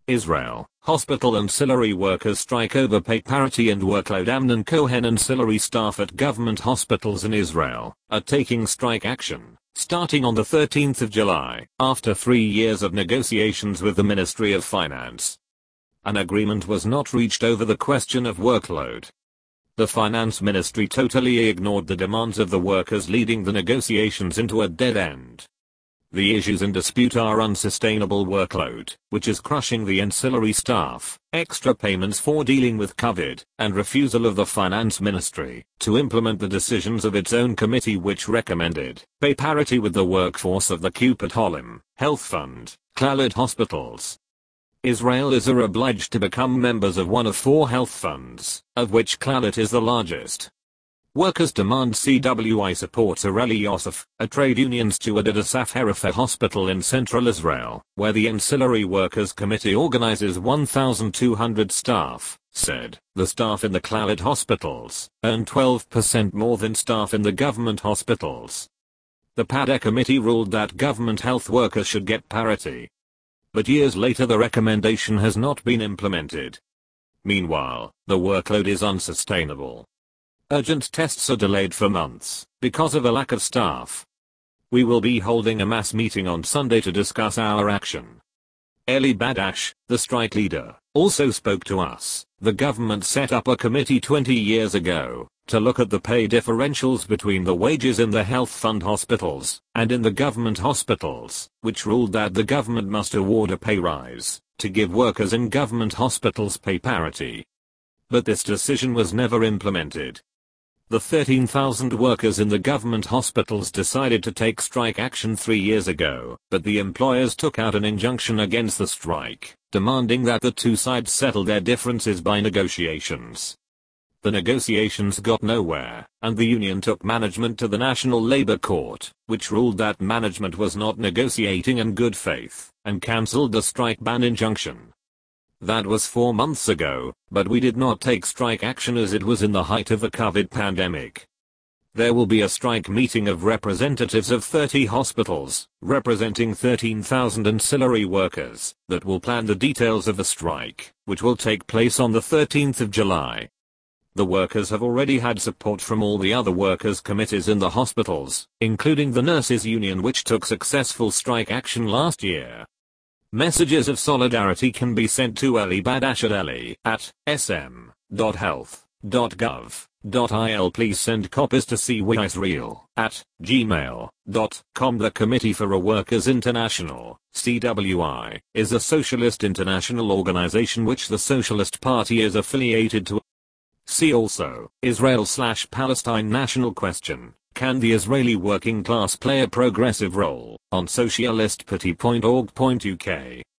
Israel, hospital ancillary workers strike over pay parity and workload. Amnon Cohen. Ancillary staff at government hospitals in Israel are taking strike action, starting on the 13th of July, after 3 years of negotiations with the Ministry of Finance. An agreement was not reached over the question of workload. The finance ministry totally ignored the demands of the workers, leading the negotiations into a dead end. The issues in dispute are unsustainable workload, which is crushing the ancillary staff, extra payments for dealing with COVID, and refusal of the finance ministry to implement the decisions of its own committee, which recommended pay parity with the workforce of the Kupet Holim Health Fund, Clalit hospitals. Israelis are obliged to become members of one of 4 health funds, of which Clalit is the largest. Workers demand CWI supports Areli Yosef, a trade union steward at Asaf Haifa Hospital in central Israel, where the Ancillary Workers Committee organizes 1,200 staff, said the staff in the Clalit hospitals earn 12% more than staff in the government hospitals. The PADA committee ruled that government health workers should get parity. But years later the recommendation has not been implemented. Meanwhile, the workload is unsustainable. Urgent tests are delayed for months because of a lack of staff. We will be holding a mass meeting on Sunday to discuss our action. Eli Badash, the strike leader, also spoke to us. The government set up a committee 20 years ago to look at the pay differentials between the wages in the health fund hospitals and in the government hospitals, which ruled that the government must award a pay rise to give workers in government hospitals pay parity. But this decision was never implemented. The 13,000 workers in the government hospitals decided to take strike action 3 years ago, but the employers took out an injunction against the strike, demanding that the two sides settle their differences by negotiations. The negotiations got nowhere, and the union took management to the National Labor Court, which ruled that management was not negotiating in good faith, and cancelled the strike ban injunction. That was 4 months ago, but we did not take strike action as it was in the height of the COVID pandemic. There will be a strike meeting of representatives of 30 hospitals, representing 13,000 ancillary workers, that will plan the details of the strike, which will take place on the 13th of July. The workers have already had support from all the other workers' committees in the hospitals, including the nurses union, which took successful strike action last year. Messages of solidarity can be sent to Eli Badash at eli@sm.health.gov.il. Please send copies to cwisrael@gmail.com. The Committee for a Workers International, CWI, is a socialist international organization which the Socialist Party is affiliated to. See also, Israel/Palestine national question. Can the Israeli working class play a progressive role on socialistparty.org.uk?